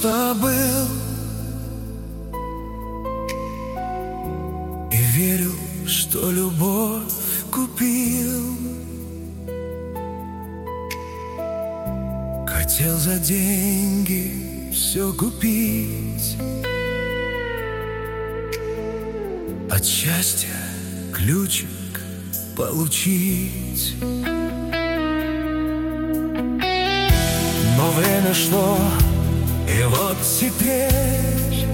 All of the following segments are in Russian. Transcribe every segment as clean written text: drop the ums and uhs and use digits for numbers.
просто был и верил, что любовь купил. Хотел за деньги все купить, от счастья ключик получить. Но время шло, и вот теперь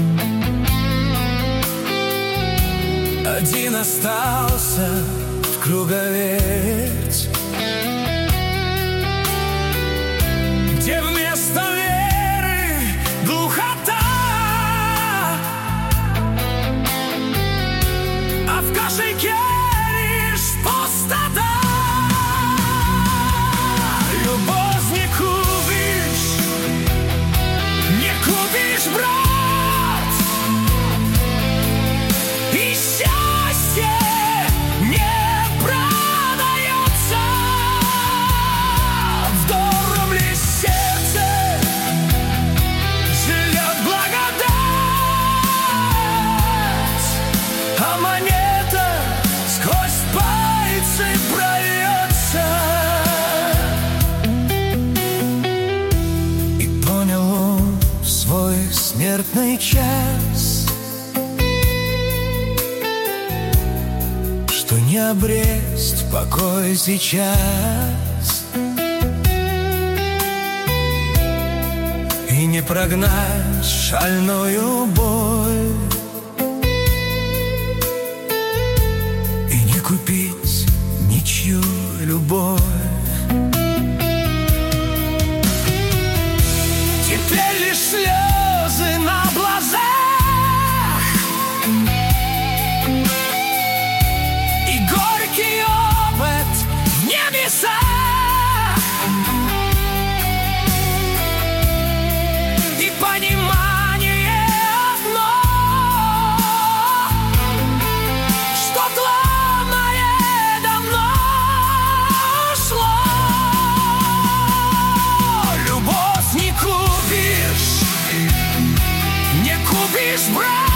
один остался в круговерть, где вместо веры глухота, а в кошельке лишь пустота. Любовь не купишь, не купишь, брат, и счастье не продается. В добром ли сердце живет благодать, а монета сквозь пальцы прольется. И понял он в свой смертный час, что не обресть покой сейчас и не прогнать шальную боль, и не купить ничью любовь. Теперь лишь слезы на глазах и горький опыт в небесах. И понимание одно, что главное давно ушло. Любовь не купишь, не купишь, брат,